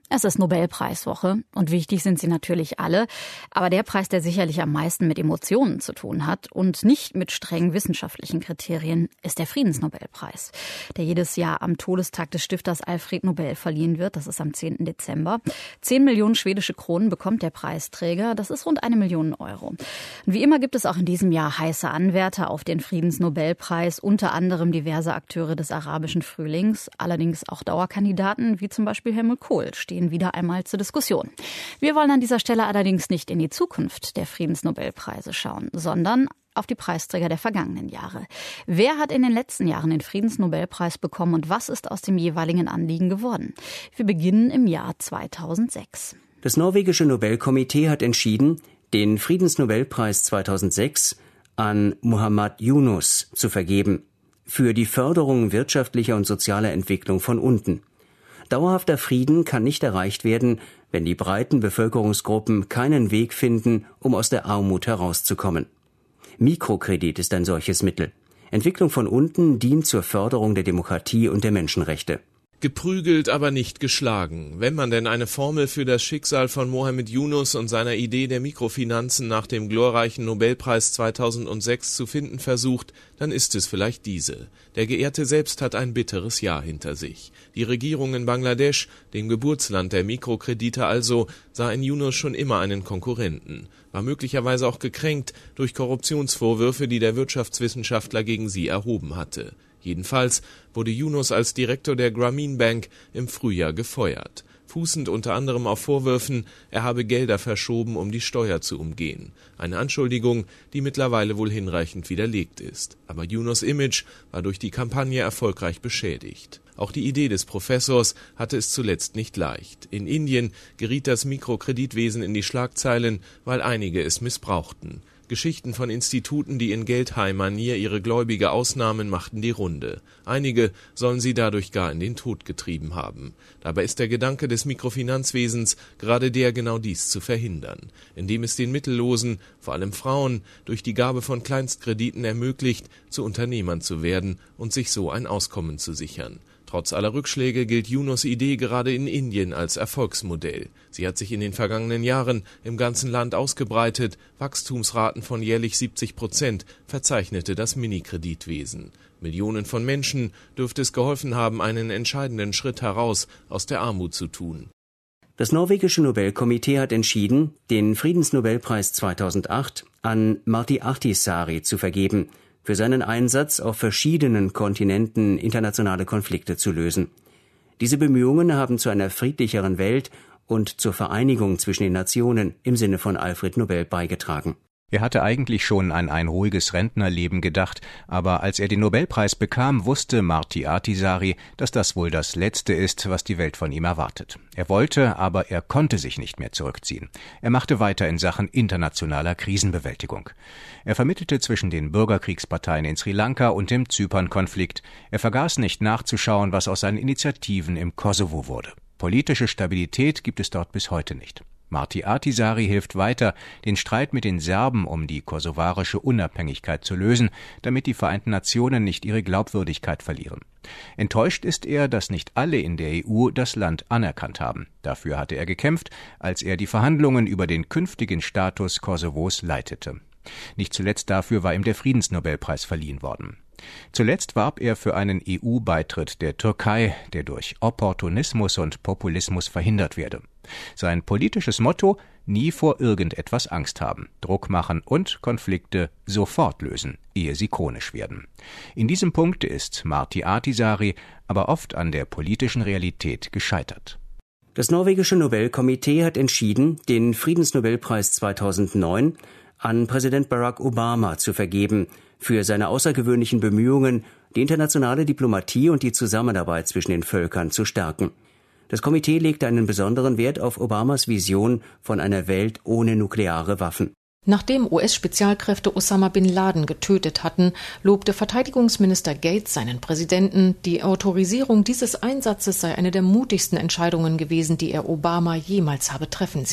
Es ist Nobelpreiswoche und wichtig sind sie natürlich alle. Aber der Preis, der sicherlich am meisten mit Emotionen zu tun hat und nicht mit strengen wissenschaftlichen Kriterien, ist der Friedensnobelpreis, der jedes Jahr am Todestag des Stifters Alfred Nobel verliehen wird. Das ist am 10. Dezember. 10 Millionen schwedische Kronen bekommt der Preisträger. Das ist rund 1 Million Euro. Und wie immer gibt es auch in diesem Jahr heiße Anwärter auf den Friedensnobelpreis, unter anderem diverse Akteure des arabischen Frühlings, allerdings auch Dauerkandidaten wie zum Beispiel Helmut Kohl stehen wieder einmal zur Diskussion. Wir wollen an dieser Stelle allerdings nicht in die Zukunft der Friedensnobelpreise schauen, sondern auf die Preisträger der vergangenen Jahre. Wer hat in den letzten Jahren den Friedensnobelpreis bekommen und was ist aus dem jeweiligen Anliegen geworden? Wir beginnen im Jahr 2006. Das norwegische Nobelkomitee hat entschieden, den Friedensnobelpreis 2006 an Muhammad Yunus zu vergeben, für die Förderung wirtschaftlicher und sozialer Entwicklung von unten. Dauerhafter Frieden kann nicht erreicht werden, wenn die breiten Bevölkerungsgruppen keinen Weg finden, um aus der Armut herauszukommen. Mikrokredit ist ein solches Mittel. Entwicklung von unten dient zur Förderung der Demokratie und der Menschenrechte. Geprügelt, aber nicht geschlagen. Wenn man denn eine Formel für das Schicksal von Muhammad Yunus und seiner Idee der Mikrofinanzen nach dem glorreichen Nobelpreis 2006 zu finden versucht, dann ist es vielleicht diese. Der Geehrte selbst hat ein bitteres Jahr hinter sich. Die Regierung in Bangladesch, dem Geburtsland der Mikrokredite also, sah in Yunus schon immer einen Konkurrenten, war möglicherweise auch gekränkt durch Korruptionsvorwürfe, die der Wirtschaftswissenschaftler gegen sie erhoben hatte. Jedenfalls wurde Yunus als Direktor der Grameen Bank im Frühjahr gefeuert, fußend unter anderem auf Vorwürfen, er habe Gelder verschoben, um die Steuer zu umgehen. Eine Anschuldigung, die mittlerweile wohl hinreichend widerlegt ist. Aber Yunus' Image war durch die Kampagne erfolgreich beschädigt. Auch die Idee des Professors hatte es zuletzt nicht leicht. In Indien geriet das Mikrokreditwesen in die Schlagzeilen, weil einige es missbrauchten. Geschichten von Instituten, die in Geldhai-Manier ihre Gläubige ausnahmen, machten die Runde. Einige sollen sie dadurch gar in den Tod getrieben haben. Dabei ist der Gedanke des Mikrofinanzwesens gerade der, genau dies zu verhindern, indem es den Mittellosen, vor allem Frauen, durch die Gabe von Kleinstkrediten ermöglicht, zu Unternehmern zu werden und sich so ein Auskommen zu sichern. Trotz aller Rückschläge gilt Yunus' Idee gerade in Indien als Erfolgsmodell. Sie hat sich in den vergangenen Jahren im ganzen Land ausgebreitet. Wachstumsraten von jährlich 70% verzeichnete das Minikreditwesen. Millionen von Menschen dürfte es geholfen haben, einen entscheidenden Schritt heraus aus der Armut zu tun. Das norwegische Nobelkomitee hat entschieden, den Friedensnobelpreis 2008 an Martti Ahtisaari zu vergeben, für seinen Einsatz, auf verschiedenen Kontinenten internationale Konflikte zu lösen. Diese Bemühungen haben zu einer friedlicheren Welt und zur Vereinigung zwischen den Nationen im Sinne von Alfred Nobel beigetragen. Er hatte eigentlich schon an ein ruhiges Rentnerleben gedacht, aber als er den Nobelpreis bekam, wusste Martti Ahtisaari, dass das wohl das Letzte ist, was die Welt von ihm erwartet. Er wollte, aber er konnte sich nicht mehr zurückziehen. Er machte weiter in Sachen internationaler Krisenbewältigung. Er vermittelte zwischen den Bürgerkriegsparteien in Sri Lanka und dem Zypern-Konflikt. Er vergaß nicht nachzuschauen, was aus seinen Initiativen im Kosovo wurde. Politische Stabilität gibt es dort bis heute nicht. Martti Ahtisaari hilft weiter, den Streit mit den Serben um die kosovarische Unabhängigkeit zu lösen, damit die Vereinten Nationen nicht ihre Glaubwürdigkeit verlieren. Enttäuscht ist er, dass nicht alle in der EU das Land anerkannt haben. Dafür hatte er gekämpft, als er die Verhandlungen über den künftigen Status Kosovos leitete. Nicht zuletzt dafür war ihm der Friedensnobelpreis verliehen worden. Zuletzt warb er für einen EU-Beitritt der Türkei, der durch Opportunismus und Populismus verhindert werde. Sein politisches Motto: nie vor irgendetwas Angst haben, Druck machen und Konflikte sofort lösen, ehe sie chronisch werden. In diesem Punkt ist Martti Ahtisaari aber oft an der politischen Realität gescheitert. Das norwegische Nobelkomitee hat entschieden, den Friedensnobelpreis 2009 an Präsident Barack Obama zu vergeben, für seine außergewöhnlichen Bemühungen, die internationale Diplomatie und die Zusammenarbeit zwischen den Völkern zu stärken. Das Komitee legte einen besonderen Wert auf Obamas Vision von einer Welt ohne nukleare Waffen. Nachdem US-Spezialkräfte Osama bin Laden getötet hatten, lobte Verteidigungsminister Gates seinen Präsidenten, die Autorisierung dieses Einsatzes sei eine der mutigsten Entscheidungen gewesen, die er Obama jemals habe treffen sehen.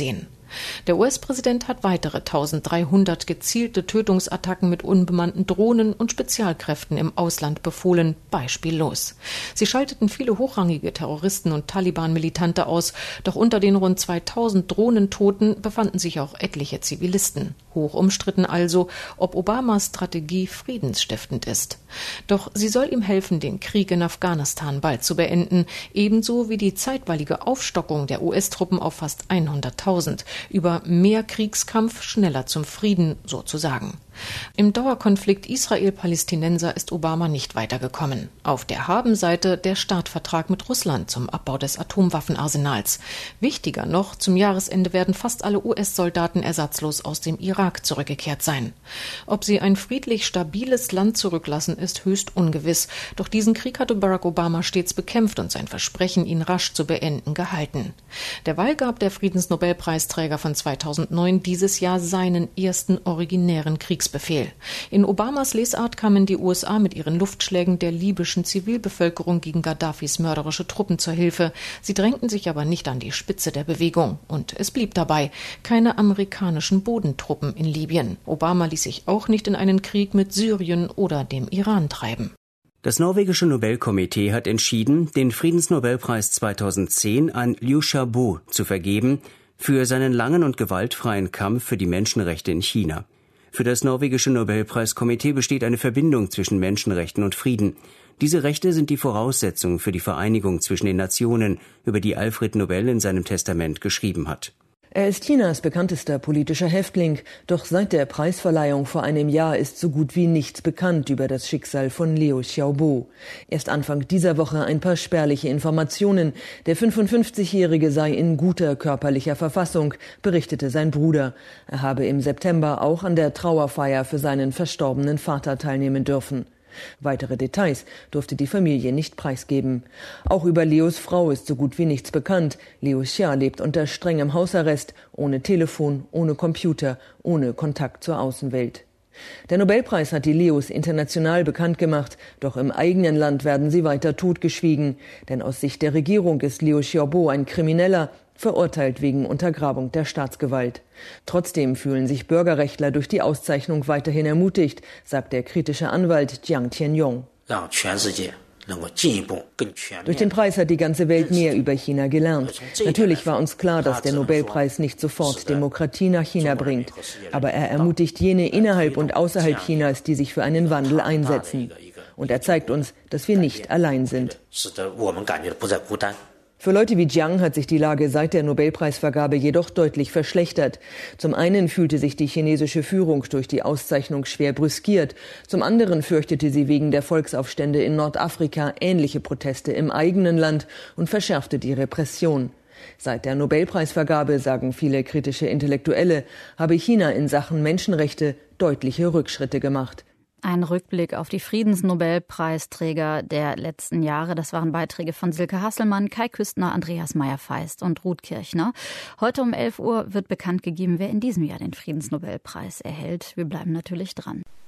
Der US-Präsident hat weitere 1300 gezielte Tötungsattacken mit unbemannten Drohnen und Spezialkräften im Ausland befohlen, beispiellos. Sie schalteten viele hochrangige Terroristen und Taliban-Militante aus, doch unter den rund 2000 Drohnentoten befanden sich auch etliche Zivilisten. Hoch umstritten also, ob Obamas Strategie friedensstiftend ist. Doch sie soll ihm helfen, den Krieg in Afghanistan bald zu beenden, ebenso wie die zeitweilige Aufstockung der US-Truppen auf fast 100.000, über mehr Kriegskampf schneller zum Frieden sozusagen. Im Dauerkonflikt Israel-Palästinenser ist Obama nicht weitergekommen. Auf der Habenseite der Startvertrag mit Russland zum Abbau des Atomwaffenarsenals. Wichtiger noch, zum Jahresende werden fast alle US-Soldaten ersatzlos aus dem Irak zurückgekehrt sein. Ob sie ein friedlich stabiles Land zurücklassen, ist höchst ungewiss. Doch diesen Krieg hatte Barack Obama stets bekämpft und sein Versprechen, ihn rasch zu beenden, gehalten. Derweil gab der Friedensnobelpreisträger von 2009 dieses Jahr seinen ersten originären Kriegsbefehl. In Obamas Lesart kamen die USA mit ihren Luftschlägen der libyschen Zivilbevölkerung gegen Gaddafis mörderische Truppen zur Hilfe. Sie drängten sich aber nicht an die Spitze der Bewegung. Und es blieb dabei: keine amerikanischen Bodentruppen in Libyen. Obama ließ sich auch nicht in einen Krieg mit Syrien oder dem Iran treiben. Das norwegische Nobelkomitee hat entschieden, den Friedensnobelpreis 2010 an Liu Xiaobo zu vergeben für seinen langen und gewaltfreien Kampf für die Menschenrechte in China. Für das norwegische Nobelpreiskomitee besteht eine Verbindung zwischen Menschenrechten und Frieden. Diese Rechte sind die Voraussetzung für die Vereinigung zwischen den Nationen, über die Alfred Nobel in seinem Testament geschrieben hat. Er ist Chinas bekanntester politischer Häftling, doch seit der Preisverleihung vor einem Jahr ist so gut wie nichts bekannt über das Schicksal von Liu Xiaobo. Erst Anfang dieser Woche ein paar spärliche Informationen. Der 55-Jährige sei in guter körperlicher Verfassung, berichtete sein Bruder. Er habe im September auch an der Trauerfeier für seinen verstorbenen Vater teilnehmen dürfen. Weitere Details durfte die Familie nicht preisgeben. Auch über Lius Frau ist so gut wie nichts bekannt. Liu Xia lebt unter strengem Hausarrest, ohne Telefon, ohne Computer, ohne Kontakt zur Außenwelt. Der Nobelpreis hat die Lius international bekannt gemacht, doch im eigenen Land werden sie weiter totgeschwiegen. Denn aus Sicht der Regierung ist Liu Xiaobo ein Krimineller, verurteilt wegen Untergrabung der Staatsgewalt. Trotzdem fühlen sich Bürgerrechtler durch die Auszeichnung weiterhin ermutigt, sagt der kritische Anwalt Jiang Tianyong. Durch den Preis hat die ganze Welt mehr über China gelernt. Natürlich war uns klar, dass der Nobelpreis nicht sofort Demokratie nach China bringt. Aber er ermutigt jene innerhalb und außerhalb Chinas, die sich für einen Wandel einsetzen. Und er zeigt uns, dass wir nicht allein sind. Für Leute wie Jiang hat sich die Lage seit der Nobelpreisvergabe jedoch deutlich verschlechtert. Zum einen fühlte sich die chinesische Führung durch die Auszeichnung schwer brüskiert. Zum anderen fürchtete sie wegen der Volksaufstände in Nordafrika ähnliche Proteste im eigenen Land und verschärfte die Repression. Seit der Nobelpreisvergabe, sagen viele kritische Intellektuelle, habe China in Sachen Menschenrechte deutliche Rückschritte gemacht. Ein Rückblick auf die Friedensnobelpreisträger der letzten Jahre. Das waren Beiträge von Silke Hasselmann, Kai Küstner, Andreas Meyer-Feist und Ruth Kirchner. Heute um 11 Uhr wird bekannt gegeben, wer in diesem Jahr den Friedensnobelpreis erhält. Wir bleiben natürlich dran.